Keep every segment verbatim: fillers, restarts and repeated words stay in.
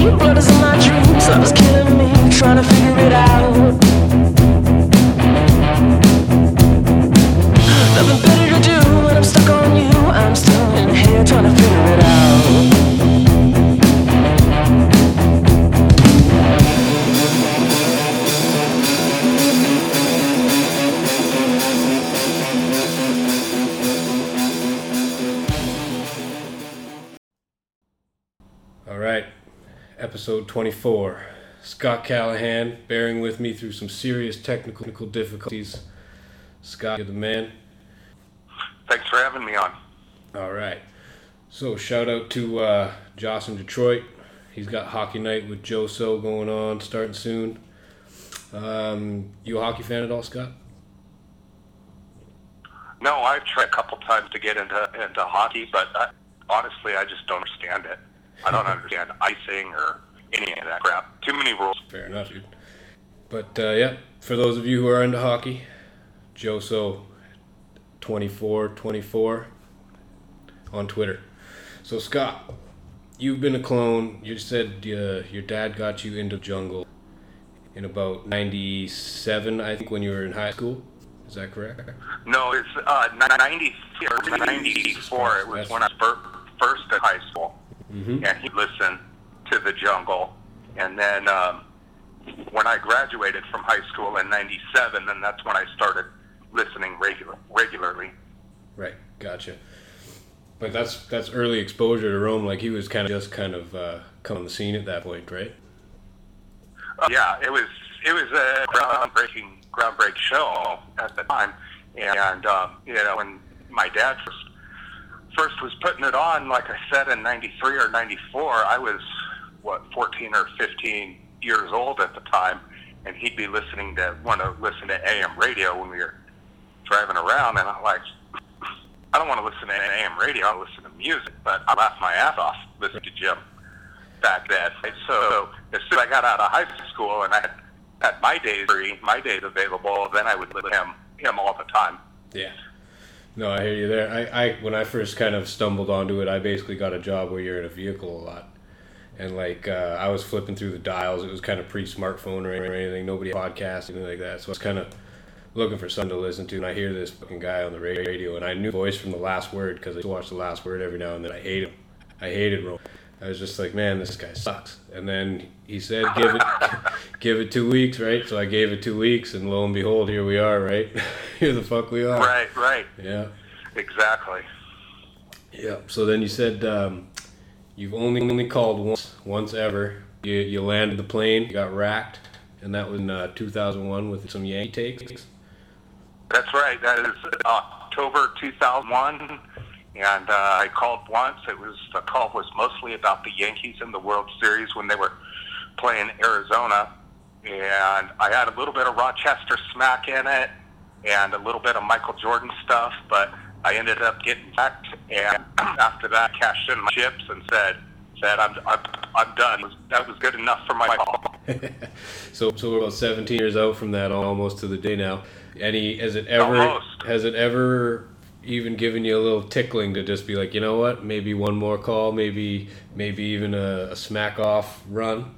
Blood is in my dreams, love is killing me, trying to figure it out. Nothing better to do when I'm stuck on you. I'm still in here trying to figure it out. All right, episode twenty-four. Scott Callahan, bearing with me through some serious technical difficulties. Scott, you're the man. Thanks for having me on. All right. So shout out to uh, Joss in Detroit. He's got Hockey Night with Joe So going on, starting soon. Um, you a hockey fan at all, Scott? No, I've tried a couple times to get into into hockey, but I, honestly, I just don't understand it. I don't understand icing or any of that crap. Too many rules. Fair enough, dude. But uh, yeah, for those of you who are into hockey, Joe So twenty-four twenty-four on Twitter. So Scott, you've been a clone. You said uh, your dad got you into jungle in about ninety-seven, I think, when you were in high school. Is that correct? No, it's uh, ninety-three or ninety-four. It was That's... when I was first in high school. Mm-hmm. And he listened to the jungle. And then um, when I graduated from high school in ninety-seven, then that's when I started listening regular, regularly. Right, gotcha. But that's that's early exposure to Rome. Like, he was kind of just kind of uh, come on the scene at that point, right? Uh, yeah, it was it was a groundbreaking groundbreaking show at the time. And um, you know, when my dad first first was putting it on, like I said, in ninety-three or ninety-four, I was what fourteen or fifteen years old at the time, and he'd be listening to want to listen to A M radio when we were driving around, and I'm like, I don't want to listen to A M radio, I listen to music. But I laughed my ass off listening to Jim back then. So as soon as I got out of high school and I had, had my days free, my days available, then I would listen to him him all the time. Yeah. No, I hear you there. I, I when I first kind of stumbled onto it, I basically got a job where you're in a vehicle a lot. And like uh, I was flipping through the dials. It was kind of pre-smartphone or anything. Nobody had podcasts, anything like that. So I was kind of looking for something to listen to. And I hear this fucking guy on the radio, and I knew the voice from The Last Word because I used to watch The Last Word every now and then. I hated him. I hated Rome. I was just like, man, this guy sucks. And then he said, give it, give it two weeks, right? So I gave it two weeks, and lo and behold, here we are, right? Here the fuck we are. Right, right. Yeah. Exactly. Yeah. So then you said um, you've only only called once, once ever. You you landed the plane, you got racked, and that was in uh, two thousand one with some Yankee takes. That's right. That is October two thousand one. And uh, I called once. It was the call was mostly about the Yankees in the World Series when they were playing Arizona, and I had a little bit of Rochester smack in it, and a little bit of Michael Jordan stuff. But I ended up getting back, and after that, cashed in my chips and said, "said I'm I'm, I'm done." That was good enough for my call. so so we're about seventeen years out from that, almost to the day now. Any has it ever Almost. has it ever even given you a little tickling to just be like, you know what, maybe one more call, maybe maybe even a, a smack off run?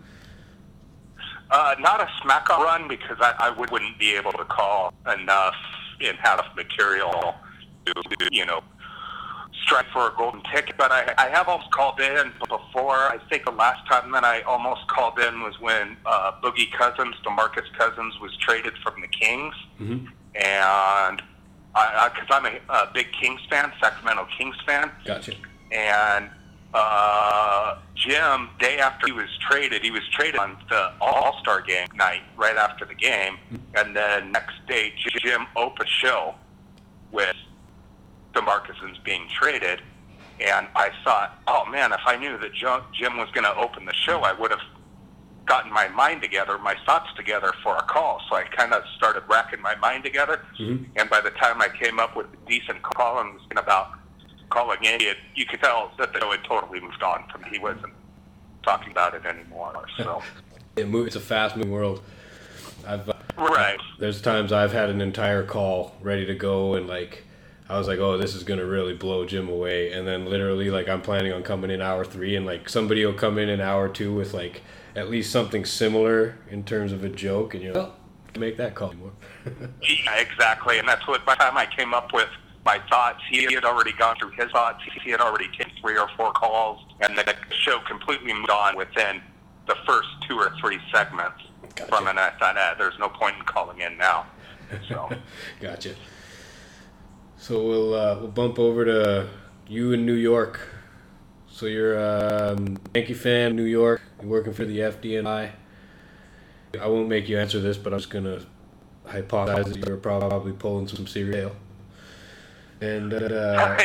Uh, not a smack off run, because I, I wouldn't be able to call enough and have material to, you know, strike for a golden ticket. But I, I have almost called in before. I think the last time that I almost called in was when uh, Boogie Cousins, DeMarcus Cousins, was traded from the Kings. Mm-hmm. And because I'm a, a big Kings fan, Sacramento Kings fan. Gotcha. And uh, Jim, day after he was traded, he was traded on the All-Star game night, right after the game. And then next day, Jim opened a show with DeMarcus's being traded. And I thought, oh man, if I knew that Jim was going to open the show, I would have gotten my mind together, my thoughts together for a call. So I kind of started racking my mind together. Mm-hmm. And by the time I came up with a decent call and was thinking about calling in, it, you could tell that the show had totally moved on from me. He wasn't talking about it anymore. So It's a fast-moving world. I've uh, right. There's times I've had an entire call ready to go, and like I was like, oh, this is going to really blow Jim away. And then literally, like, I'm planning on coming in hour three, and, like, somebody will come in in hour two with, like, at least something similar in terms of a joke, and you're like, well, make that call anymore. Yeah, exactly. And that's what, by the time I came up with my thoughts, he had already gone through his thoughts. He had already taken three or four calls, and the show completely moved on within the first two or three segments. Gotcha. From an I thought, ah, there's no point in calling in now. So. Gotcha. So we'll uh, we'll bump over to you in New York. So you're a um, Yankee fan, New York. You're working for the F D N Y. I won't make you answer this, but I'm just gonna hypothesize that you're probably pulling some cereal. And uh,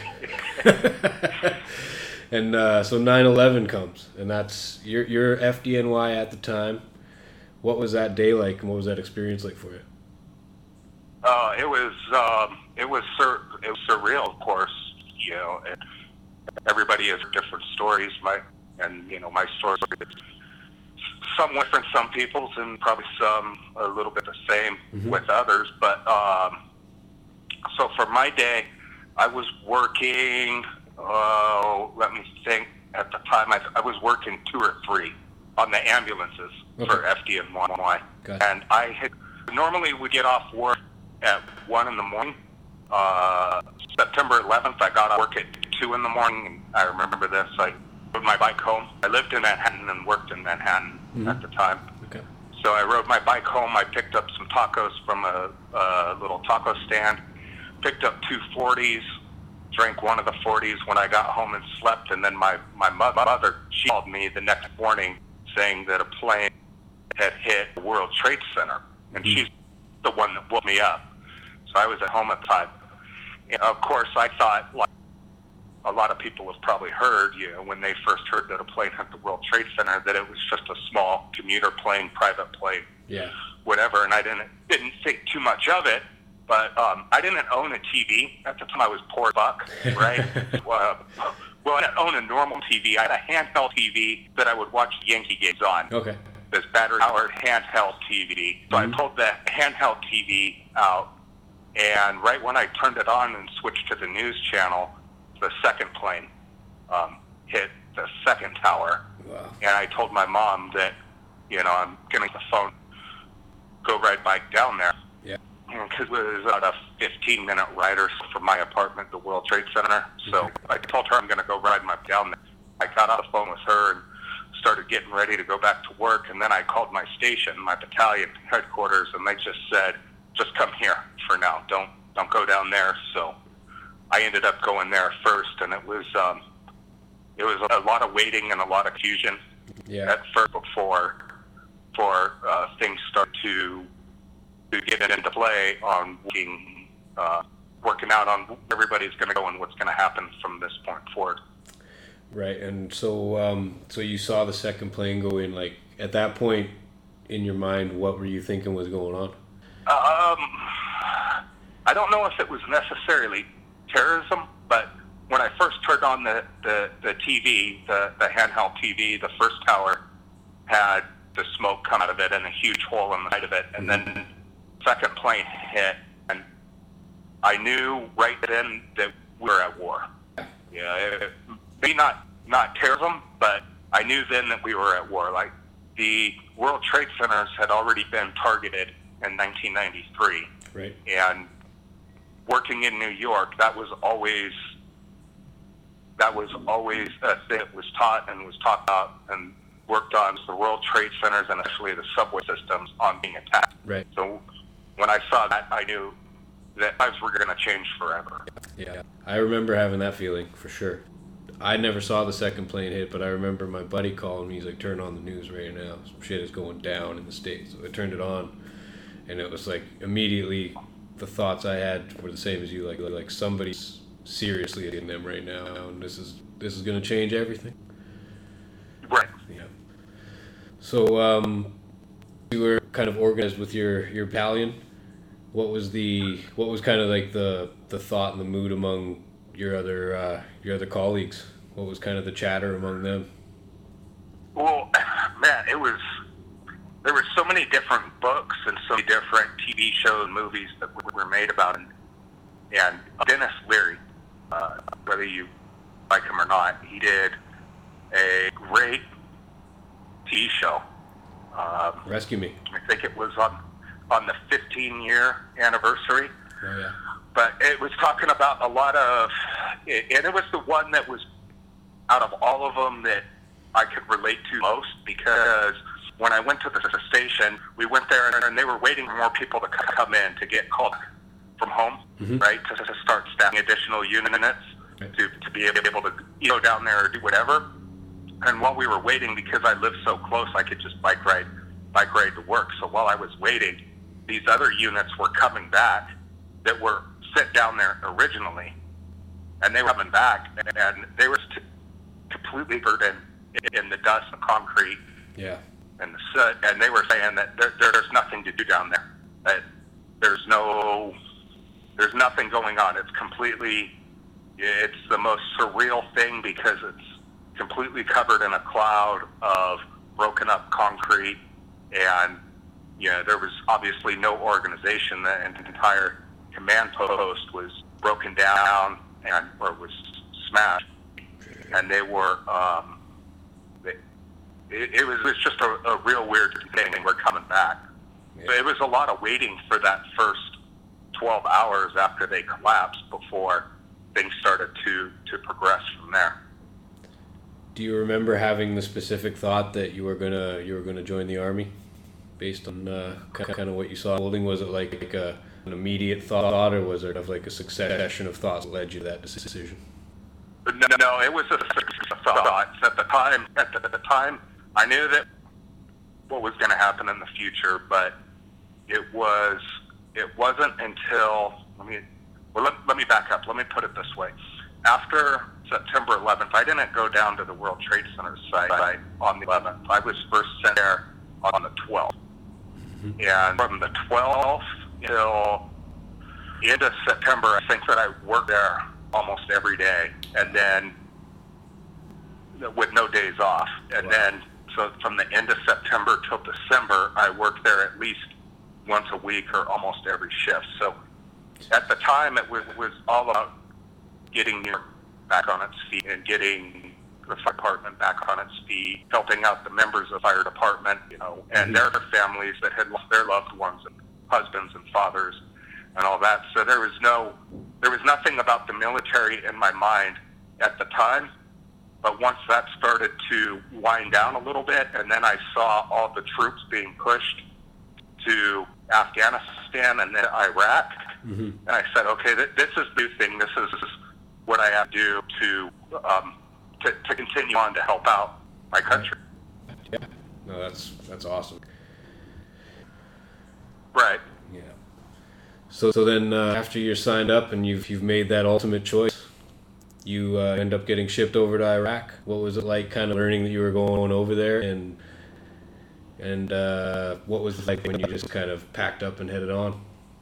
and uh, so nine eleven comes, and that's you're you're F D N Y at the time. What was that day like, and what was that experience like for you? Uh, it was um, it was sur- it was surreal, of course. You know, and everybody has different stories. My and you know my story is some different, some people's, and probably some a little bit the same mm-hmm. with others. But um, so for my day, I was working. Uh, let me think. At the time, I, I was working two or three on the ambulances okay. for F D N Y, gotcha. And I had normally would get off work at one in the morning. Uh, September eleventh, I got off work at two in the morning. And I remember this. I rode my bike home. I lived in Manhattan and worked in Manhattan mm-hmm. at the time. Okay. So I rode my bike home. I picked up some tacos from a, a little taco stand. Picked up two forties. Drank one of the forties when I got home and slept. And then my, my mother, she called me the next morning saying that a plane had hit the World Trade Center. And mm-hmm. she's the one that woke me up. So I was at home at the time. And of course, I thought, like a lot of people have probably heard, you know, when they first heard that a plane hit the World Trade Center, that it was just a small commuter plane, private plane, yeah, whatever. And I didn't didn't think too much of it. But um, I didn't own a T V at the time. I was poor buck, right? uh, well, I didn't own a normal T V. I had a handheld T V that I would watch Yankee games on. Okay. This battery-powered handheld T V. So mm-hmm. I pulled that handheld T V out, and right when I turned it on and switched to the news channel, the second plane um, hit the second tower. Wow. And I told my mom that, you know, I'm getting the phone, go right back down there. Yeah. Because it was about a fifteen-minute ride or so from my apartment to the World Trade Center. So mm-hmm. I told her I'm going to go ride my down there. I got on the phone with her and started getting ready to go back to work, and then I called my station, my battalion headquarters, and they just said, just come here for now. Don't don't go down there. So I ended up going there first, and it was um, it was a lot of waiting and a lot of confusion yeah. at first before before uh, things start to to get into play on working, uh, working out on where everybody's going to go and what's going to happen from this point forward. Right, and so um, so you saw the second plane go in. Like at that point in your mind, what were you thinking was going on? Um, I don't know if it was necessarily terrorism, but when I first turned on the, the, the T V, the, the handheld T V, the first tower had the smoke come out of it and a huge hole in the side of it, and mm-hmm. then the second plane hit, and I knew right then that we were at war. Yeah, it, maybe not not terrorism, but I knew then that we were at war. Like the World Trade Centers had already been targeted in nineteen ninety-three, right? And working in New York, that was always that was always a thing that was taught and was talked about and worked on. The World Trade Centers and especially the subway systems on being attacked. Right. So when I saw that, I knew that lives were going to change forever. Yeah, I remember having that feeling for sure. I never saw the second plane hit, but I remember my buddy calling me. He's like, turn on the news right now. Some shit is going down in the States. So I turned it on, and it was like immediately the thoughts I had were the same as you. Like, like somebody's seriously in them right now, and this is this is going to change everything. Right. Yeah. So um, you were kind of organized with your, your battalion. What was the what was kind of like the, the thought and the mood among your other uh, your other colleagues? What was kind of the chatter among them? Well, man, it was there were so many different books and so many different T V shows and movies that were made about it. And Dennis Leary, uh, whether you like him or not, he did a great T V show. Um, Rescue Me. I think it was on on the fifteen year anniversary. Oh, yeah. But it was talking about a lot of, and it was the one that was out of all of them that I could relate to most, because when I went to the station, we went there and they were waiting for more people to come in to get called from home, mm-hmm. right, to, to start staffing additional units right. to, to be able to go down there or do whatever. And while we were waiting, because I lived so close, I could just bike ride, bike ride to work. So while I was waiting, these other units were coming back that were sent down there originally, and they were coming back, and they were t- completely covered in, in the dust, the concrete, yeah, and the soot, and they were saying that there, there's nothing to do down there. That there's no, there's nothing going on. It's completely, it's the most surreal thing because it's completely covered in a cloud of broken up concrete, and you know, there was obviously no organization. The entire command post was broken down and or was smashed, and they were um, they, it, it was it was just a, a real weird thing. They were coming back. Yeah. So it was a lot of waiting for that first twelve hours after they collapsed before things started to to progress from there. Do you remember having the specific thought that you were gonna you were gonna join the Army, based on uh, kind of what you saw holding? Was it like a, an immediate thought, or was it of like a succession of thoughts that led you to that decision? No, no, it was a thought. At the time, at the, at the time, I knew that what was going to happen in the future, but it was it wasn't until let me well let, let me back up. Let me put it this way. After September eleventh, I didn't go down to the World Trade Center site on the eleventh. I was first sent there on the twelfth. Mm-hmm. And from the twelfth till the end of September, I think that I worked there almost every day, and then with no days off. And wow. then, so from the end of September till December, I worked there at least once a week or almost every shift. So at the time, it was, was all about getting New York back on its feet and getting the fire department back on its feet, helping out the members of the fire department, you know, and mm-hmm. their families that had lost their loved ones and husbands and fathers and all that. So there was no, there was nothing about the military in my mind at the time. But once that started to wind down a little bit, and then I saw all the troops being pushed to Afghanistan and then Iraq, mm-hmm. and I said, okay, th- this is the new thing. This is what I have to do to, um, to to continue on to help out my country. Yeah, no, that's that's awesome. Right. Yeah. So so then uh, after you're signed up and you've you've made that ultimate choice, you uh, end up getting shipped over to Iraq. What was it like, kind of learning that you were going over there, and and uh, what was it like when you just kind of packed up and headed on?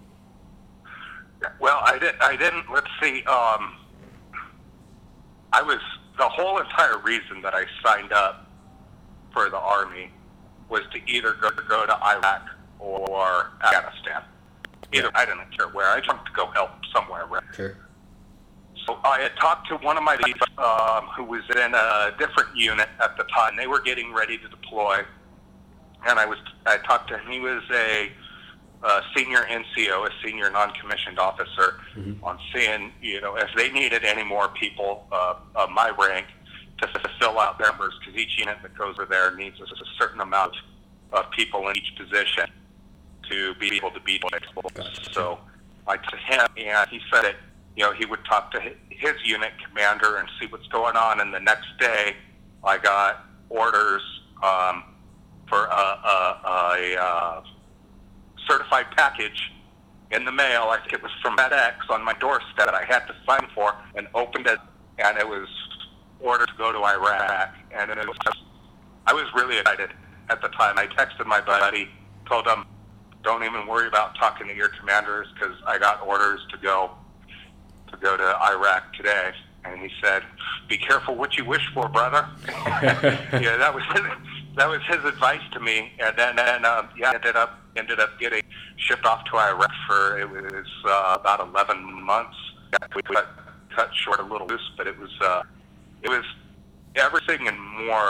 Well, I did. I didn't. Let's see. Um, I was the whole entire reason that I signed up for the Army was to either go to go to Iraq or Afghanistan. Either I didn't care where. I just wanted to go help somewhere. Right? Sure. So I had talked to one of my leads um, who was in a different unit at the time. They were getting ready to deploy, and I was I talked to him. He was a, a senior N C O, a senior non-commissioned officer, mm-hmm. on seeing, you know, if they needed any more people uh, of my rank to, to fill out their numbers, because each unit that goes over there needs a, a certain amount of people in each position to be able to be deployed. Gotcha. So I to him, and he said that, you know, he would talk to his unit commander and see what's going on. And the next day, I got orders um, for a, a, a, a certified package in the mail. I think it was from FedEx on my doorstep that I had to sign for, and opened it, and it was ordered to go to Iraq. And it was just, I was really excited at the time. I texted my buddy, told him, don't even worry about talking to your commanders, because I got orders to go to go to Iraq today. And he said, be careful what you wish for, brother. Yeah, that was his, that was his advice to me. And then, and, uh, yeah, I ended up ended up getting shipped off to Iraq for, it was uh, about eleven months. We got cut short a little loose, but it was, uh, it was everything and more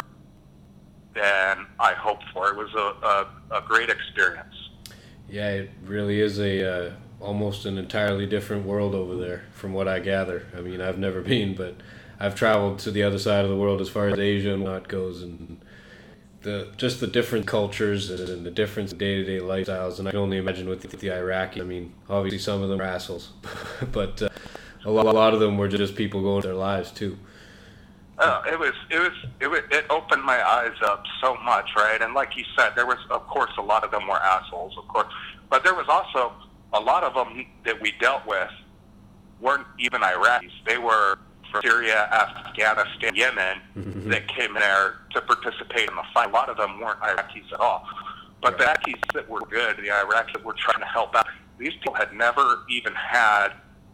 than I hoped for. It was a, a, a great experience. Yeah, it really is a uh, almost an entirely different world over there, from what I gather. I mean, I've never been, but I've traveled to the other side of the world as far as Asia and whatnot goes, and the just the different cultures and the different day-to-day lifestyles. And I can only imagine with the, the Iraqi. I mean, obviously some of them are assholes, but uh, a, lot, a lot of them were just people going their lives too. Uh, it was, it was, it was, it opened my eyes up so much, right? And like you said, there was, of course, a lot of them were assholes, of course, but there was also a lot of them that we dealt with weren't even Iraqis. They were from Syria, Afghanistan, Yemen, mm-hmm. that came in there to participate in the fight. A lot of them weren't Iraqis at all. But right. the Iraqis that were good, the Iraqis that were trying to help out, these people had never even had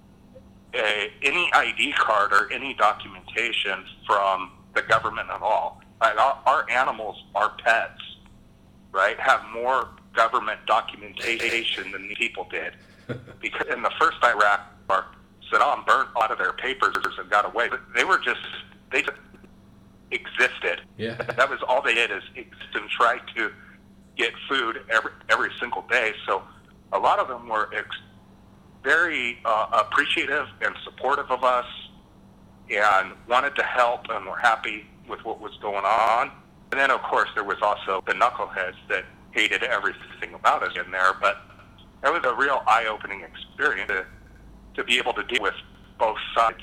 a, any I D card or any documentation from the government at all. Like our, our animals, our pets, right, have more government documentation than the people did. Because in the first Iraq war, Saddam burnt a lot of their papers and got away. But they were just, they just existed. Yeah. That was all they did, is exist and try to get food every every single day. So a lot of them were ex- very uh, appreciative and supportive of us and wanted to help and were happy with what was going on. And then, of course, there was also the knuckleheads that hated everything about us in there. But that was a real eye-opening experience to, to be able to deal with both sides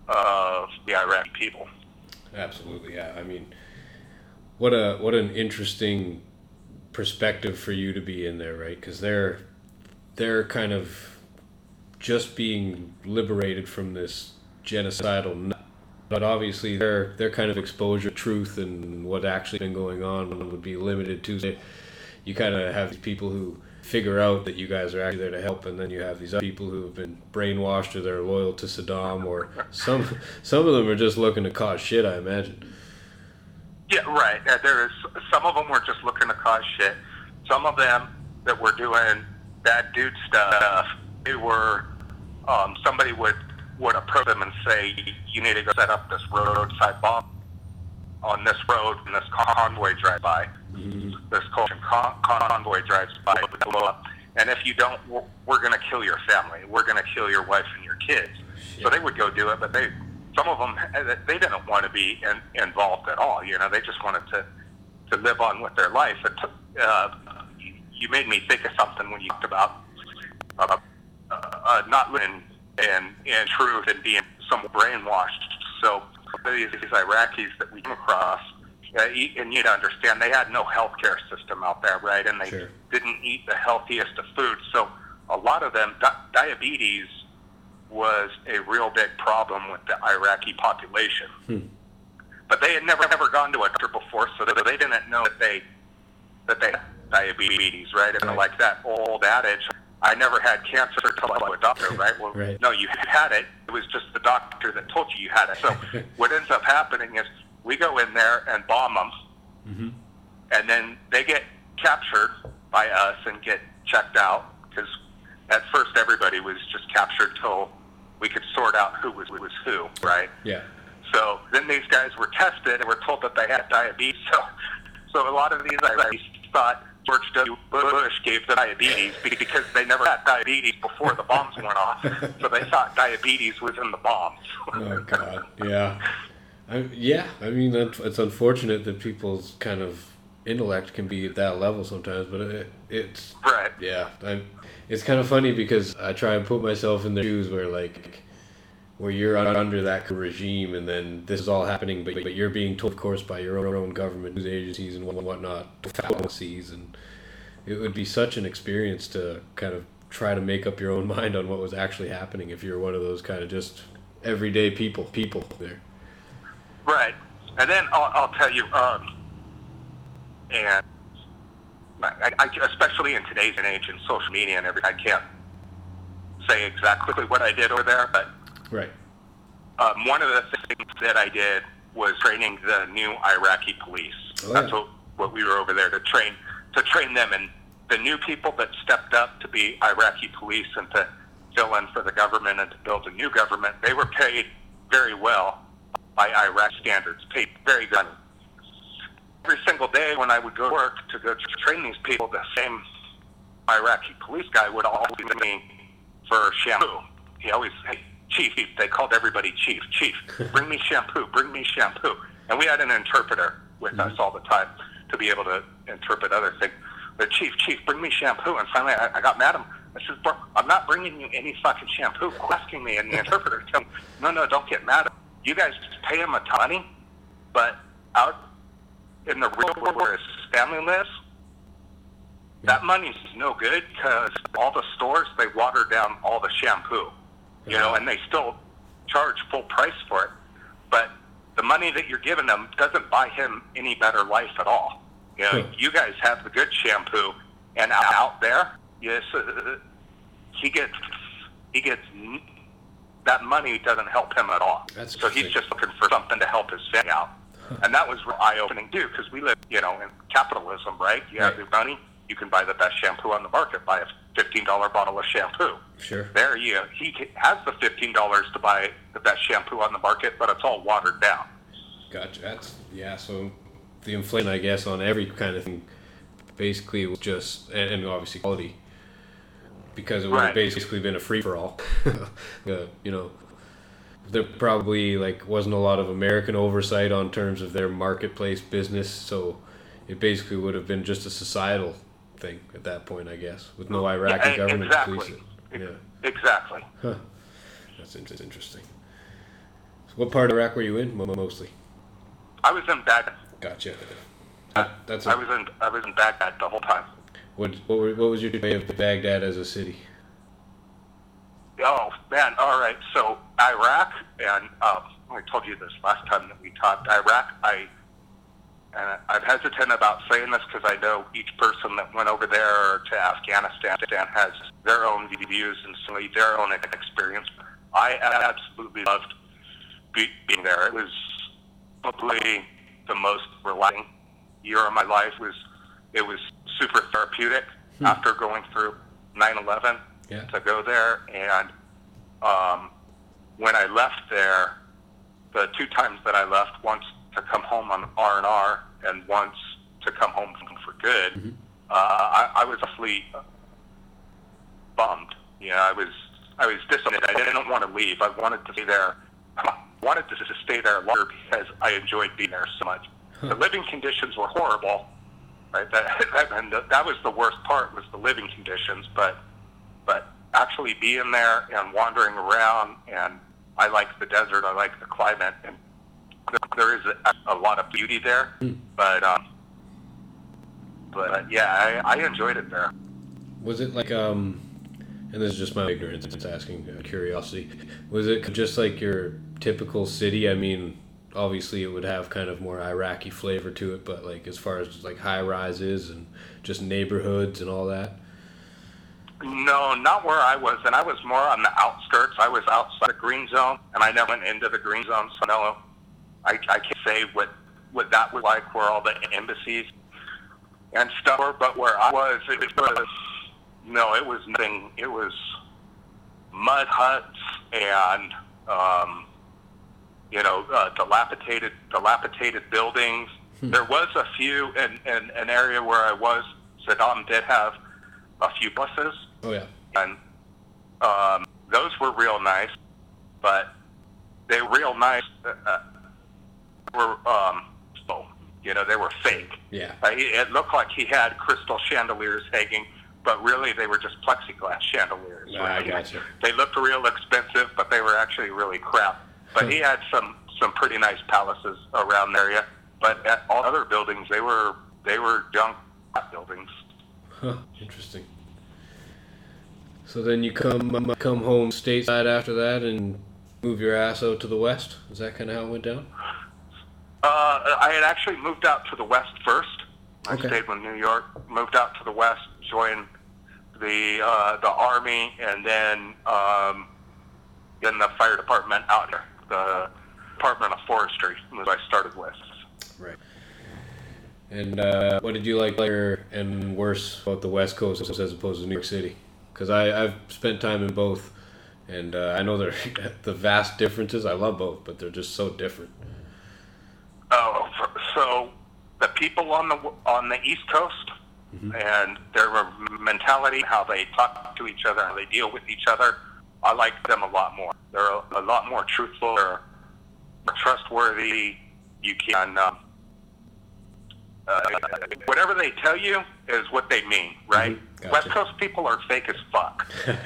of the Iraqi people. Absolutely, yeah. I mean, what a what an interesting perspective for you to be in there, right? Because they're they're kind of just being liberated from this genocidal nut. But obviously their their kind of exposure to truth and what actually been going on would be limited to. You kind of have these people who figure out that you guys are actually there to help, and then you have these other people who have been brainwashed or they're loyal to Saddam, or some some of them are just looking to cause shit, I imagine. Yeah, right. Uh, there is some of them were just looking to cause shit. Some of them that were doing bad dude stuff, they were um, somebody would would approach them and say, you need to go set up this roadside bomb on this road, and this convoy drives by. Mm-hmm. This con- convoy drives by, blow up, and if you don't, we're, we're going to kill your family. We're going to kill your wife and your kids. Shit. So they would go do it, but they, some of them, they didn't want to be in, involved at all. You know, they just wanted to, to live on with their life. And uh, you, you made me think of something when you talked about uh, uh, not living in, in truth and being somewhat brainwashed. So these, these Iraqis that we came across, Uh, and you'd understand they had no healthcare system out there, right? And they sure. didn't eat the healthiest of food. So a lot of them, di- diabetes was a real big problem with the Iraqi population. Hmm. But they had never never gone to a doctor before, so that they didn't know that they that they had diabetes, right? And right. like that old adage, I never had cancer until I went to a doctor, right? Well, right. no, you had it. It was just the doctor that told you you had it. So what ends up happening is we go in there and bomb them, mm-hmm. and then they get captured by us and get checked out, because at first everybody was just captured till we could sort out who was, was who, right? Yeah. So then these guys were tested and were told that they had diabetes. So, so a lot of these guys thought George W. Bush gave them diabetes because they never had diabetes before the bombs went off. So they thought diabetes was in the bombs. Oh, God. Yeah. I, yeah, I mean, it's unfortunate that people's kind of intellect can be at that level sometimes, but it, it's... Right. Yeah. I, it's kind of funny because I try and put myself in their shoes where, like, where you're under that regime and then this is all happening, but, but you're being told, of course, by your own, own government, news agencies and whatnot, policies, and it would be such an experience to kind of try to make up your own mind on what was actually happening if you're one of those kind of just everyday people, people there. Right, and then I'll, I'll tell you, um, and I, I, especially in today's age and social media and everything, I can't say exactly what I did over there, but right. Um, one of the things that I did was training the new Iraqi police. Oh, That's yeah. what, what we were over there to train to train them in the new people that stepped up to be Iraqi police and to fill in for the government and to build a new government, they were paid very well by Iraq standards, paid very good. Every single day when I would go to work to go to train these people, the same Iraqi police guy would always be me for shampoo. He always, hey, chief, they called everybody chief, chief, bring me shampoo, bring me shampoo. And we had an interpreter with mm-hmm. us all the time to be able to interpret other things. But chief, chief, bring me shampoo. And finally I, I got mad at him. I said, I'm not bringing you any fucking shampoo. Quit asking me. And the interpreter told me, no, no, don't get mad at him. You guys pay him a ton of money, but out in the real world where his family lives, that money's no good because all the stores, they water down all the shampoo, you know, and they still charge full price for it. But the money that you're giving him doesn't buy him any better life at all. You know, you guys have the good shampoo, and out there, yes, uh, he gets, he gets, that money doesn't help him at all. That's so he's just looking for something to help his family out. And that was eye-opening, too, because we live, you know, in capitalism, right? You have right. the money, you can buy the best shampoo on the market, buy a fifteen dollars bottle of shampoo. Sure. There, you, he has the fifteen dollars to buy the best shampoo on the market, but it's all watered down. Gotcha. That's, yeah, so the inflation, I guess, on every kind of thing, basically was just, and, and obviously quality, because it would Right. have basically been a free-for-all. uh, you know, there probably like wasn't a lot of American oversight on terms of their marketplace business, so it basically would have been just a societal thing at that point, I guess, with no Iraqi Yeah, government exactly. to police it. Yeah, Exactly. huh. That's in- interesting. So what part of Iraq were you in mo- mostly? I was in Baghdad. Gotcha. I, That's I a, was in I was in Baghdad the whole time. what what, were, what was your way of Baghdad as a city? Oh man! All right. So Iraq, and um, I told you this last time that we talked. Iraq, I and I'm hesitant about saying this because I know each person that went over there to Afghanistan has their own views and certainly their own experience. I absolutely loved be, being there. It was probably the most relaxing year of my life. It was it was super therapeutic hmm. after going through nine eleven. Yeah. To go there, and um, when I left there, the two times that I left, once to come home on R and R, and once to come home for good, mm-hmm. uh, I, I was awfully bummed. You know, I was I was disappointed. I didn't want to leave. I wanted to stay there. I wanted to just stay there longer because I enjoyed being there so much. Huh. The living conditions were horrible, right? That, that and that was the worst part, was the living conditions, but. But actually being there and wandering around, and I like the desert, I like the climate, and there is a, a lot of beauty there. Mm. But um, but uh, yeah, I, I enjoyed it there. Was it like um, and this is just my ignorance, it's asking uh, curiosity. Was it just like your typical city? I mean, obviously it would have kind of more Iraqi flavor to it, but like as far as like high rises and just neighborhoods and all that. No, not where I was, and I was more on the outskirts. I was outside the green zone, and I never went into the green zone, so no, I, I can't say what, what that was like, where all the embassies and stuff were, but where I was, it was, no, it was nothing. It was mud huts and, um, you know, uh, dilapidated, dilapidated buildings. Hmm. There was a few, in, in an area where I was, Saddam did have a few buses. Oh, yeah. And um, those were real nice, but they were real nice. Uh, were um, oh, you know, they were fake. Yeah. Uh, he, it looked like he had crystal chandeliers hanging, but really they were just plexiglass chandeliers. Ah, I gotcha. They looked real expensive, but they were actually really crap. But he had some some pretty nice palaces around the area. But at all other buildings, they were they were junk buildings. Huh, interesting. So then you come come home stateside after that and move your ass out to the west? Is that kind of how it went down? Uh, I had actually moved out to the west first. I Okay. stayed in New York, moved out to the west, joined the uh, the army, and then um, in the fire department out here, the Department of Forestry, was I started with. Right. And uh, what did you like better and worse about the West Coast as opposed to New York City? Because I've spent time in both, and uh, I know they're the vast differences. I love both, but they're just so different. Oh, so the people on the on the East Coast mm-hmm. and their mentality, how they talk to each other, how they deal with each other, I like them a lot more. They're a, a lot more truthful, they're more trustworthy. You can, um, uh, whatever they tell you is what they mean, right? Mm-hmm. Gotcha. West Coast people are fake as fuck.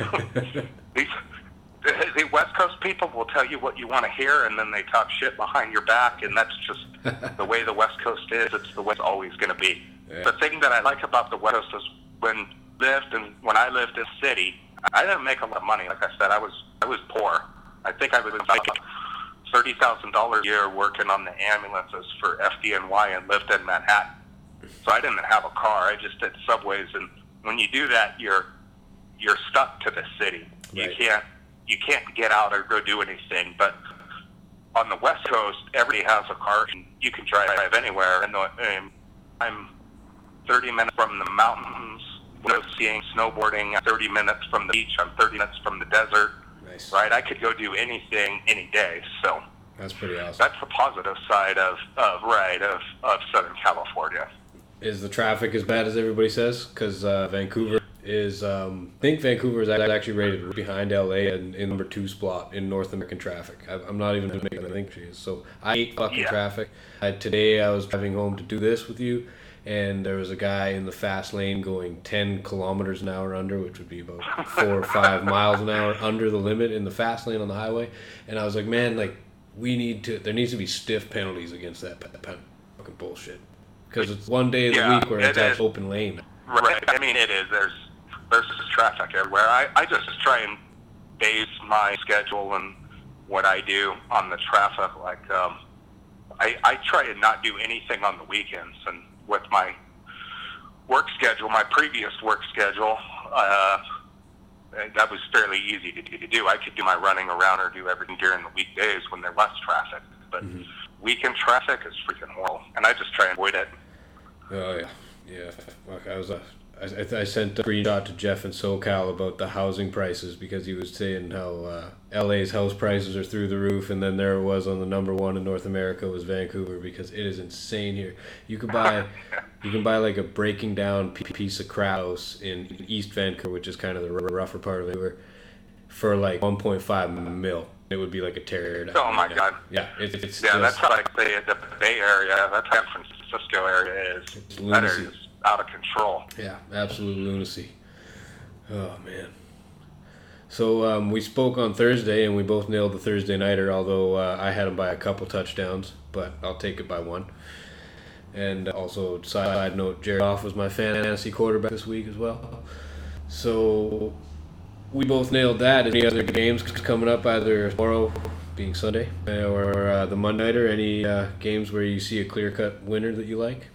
These, the, the West Coast people will tell you what you want to hear, and then they talk shit behind your back, and that's just the way the West Coast is. It's the way it's always going to be. Yeah. The thing that I like about the West Coast is when lived and when I lived in the city, I didn't make a lot of money. Like I said, I was I was poor. I think I was like thirty thousand dollars a year working on the ambulances for F D N Y and lived in Manhattan. So I didn't have a car. I just did subways, and when you do that, you're you're stuck to the city. Right. You can't you can't get out or go do anything. But on the West Coast, everybody has a car. And you can drive anywhere. And um, I'm thirty minutes from the mountains, skiing, snowboarding. thirty minutes from the beach. I'm thirty minutes from the desert. Nice. Right? I could go do anything any day. So that's pretty awesome. That's the positive side of, of right of, of Southern California. Is the traffic as bad as everybody says? Because uh, Vancouver is, um, I think Vancouver is actually rated behind L A in, in number two spot in North American traffic. I, I'm not even making I think she is. So I hate fucking yeah. traffic. I, today I was driving home to do this with you, and there was a guy in the fast lane going ten kilometers an hour under, which would be about four or five miles an hour under the limit in the fast lane on the highway. And I was like, man, like we need to, there needs to be stiff penalties against that fucking bullshit. Because it's one day of the yeah, week where it's at open lane. Right. I mean, it is. There's there's just traffic everywhere. I, I just try and base my schedule and what I do on the traffic. Like, um, I, I try to not do anything on the weekends. And with my work schedule, my previous work schedule, uh, that was fairly easy to, to do. I could do my running around or do everything during the weekdays when there's less traffic. But mm-hmm. weekend traffic is freaking horrible, and I just try and avoid it. Oh yeah, yeah. Fuck, I was uh, I, I sent a screenshot to Jeff in SoCal about the housing prices because he was saying how uh, L A's house prices are through the roof, and then there it was on the number one in North America was Vancouver because it is insane here. You could buy, you can buy like a breaking down piece of crap house in East Vancouver, which is kind of the rougher part of Vancouver, for like one point five mil. It would be like a tear down. Oh my god. Yeah, it's, it's yeah. just, that's how like the the Bay Area, that's San Francisco area is. That area is out of control. Yeah, absolute lunacy. Oh man. So um, we spoke on Thursday, and we both nailed the Thursday nighter. Although uh, I had him by a couple touchdowns, but I'll take it by one. And also, side note, Jared Goff was my fantasy quarterback this week as well. So we both nailed that. Any other games coming up, either tomorrow, being Sunday, or uh, the Monday nighter? Any uh, games where you see a clear-cut winner that you like?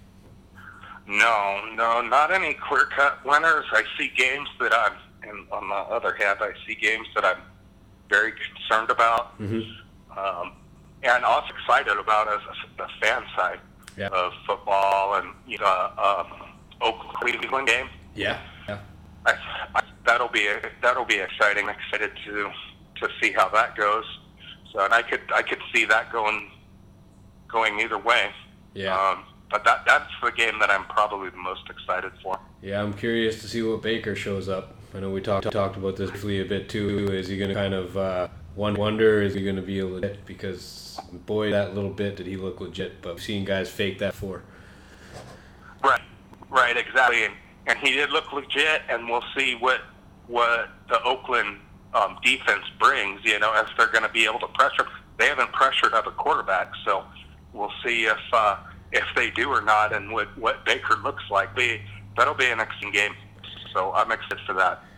No, no, not any clear-cut winners. I see games that I'm, and on the other hand, I see games that I'm very concerned about, mm-hmm. um, and also excited about as a, a fan side yeah. of football and you know, uh, Oakland Cleveland game. Yeah, yeah. I, I, that'll be that'll be exciting. I'm excited to to see how that goes. So, and I could I could see that going going either way. Yeah. Um, but that that's the game that I'm probably the most excited for. Yeah, I'm curious to see what Baker shows up. I know we talked talked about this briefly a bit too. Is he going to kind of uh, wonder? Is he going to be legit? Because boy, that little bit did he look legit. But we've seen guys fake that for. Right. Right. Exactly. And, and he did look legit. And we'll see what what the Oakland um, defense brings. You know, if they're going to be able to pressure. They haven't pressured other quarterbacks, so we'll see if. Uh, if they do or not, and what, what Baker looks like. Be, that'll be an exciting game. So I'm excited for that.